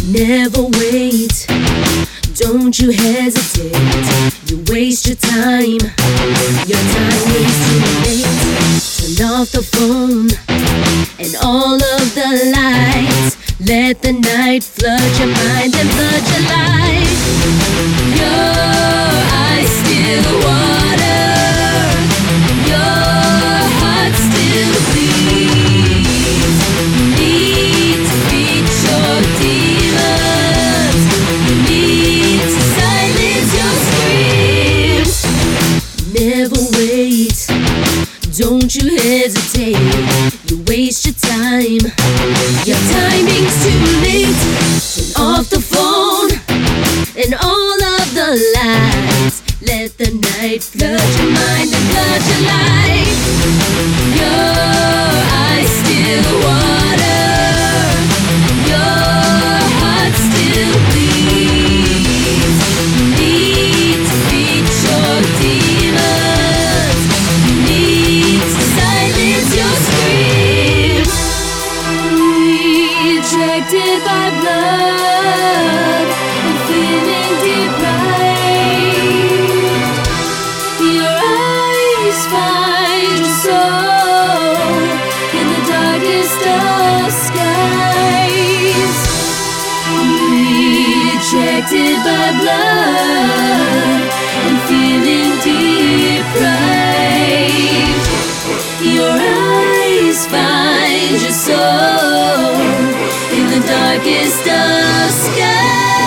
Never wait, don't you hesitate. You waste your time is too late. Turn off the phone and all of the lights. Let the night flood your mind and flood your life. Your eyes still water, your heart still bleeds. You need to beat your demons. You need to silence your screams. Never wait, don't you hesitate. You waste your time, your timing's too late. Turn off the phone and all of the lights. Let the night flood your mind and flood your life. Your eyes still water, your heart still bleeds. You need to beat your demons. You need to silence your screams. Rejected by blood and feeling deprived. Your eyes find your soul in the darkest of skies. Rejected by blood and feeling deprived. Your eyes find your soul in the darkest of skies.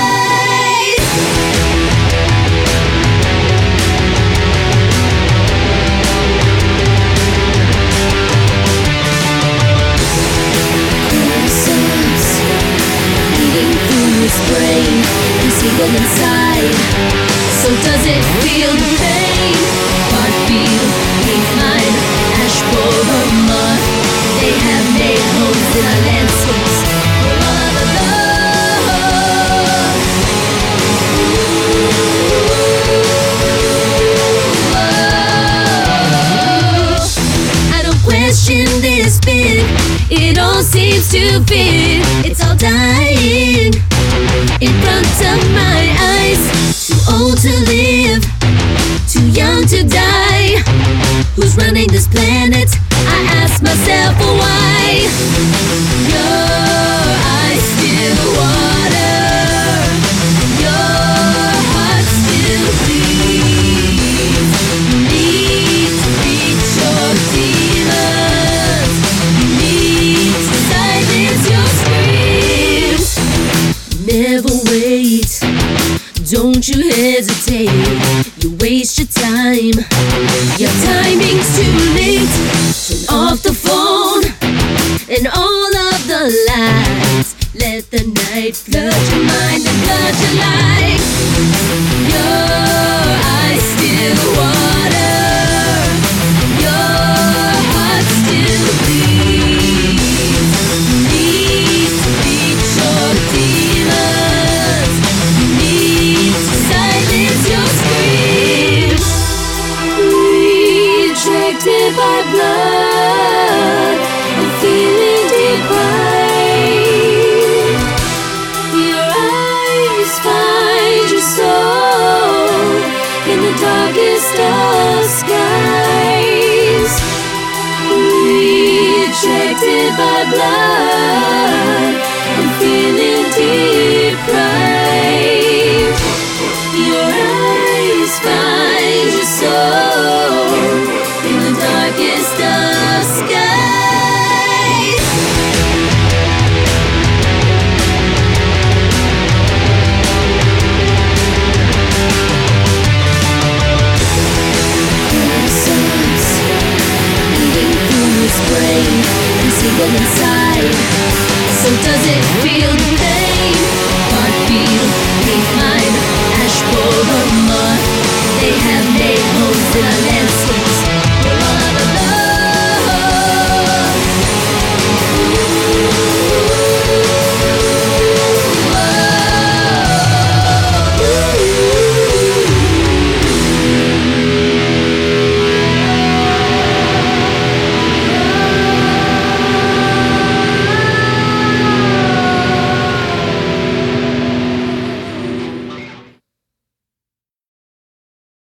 Curses eating through his brain, he's evil inside. So does it feel the pain? Heartbeat, leaf line, ash borer moth. They have made homes in our landscapes for all the love. I don't question this bit, it all seems to fit. It's all dying in front of my eyes. Too old to live, too young to die. Who's running this planet? I ask myself why. Your eyes still water, your heart still bleeds. You need to beat your demons. You need to silence your screams. Never wait, don't you hesitate. You waste your time, your timing's too late. Turn off the phone and all of the lights. Let the night flood your mind and flood your life. Your eyes still water, your heart still bleeds. You need to beat your demons. You need to silence your screams. Rejected by blood and feeling deprived. Your eyes find your soul in the darkest of skies. Rejected by blood and feeling deprived. Your eyes find your soul in the darkest of skies. Curses eating through his brain, he's evil inside. So does it feel the pain? Heartbeat, leaf line, ash borer moth. They have made homes in our lands.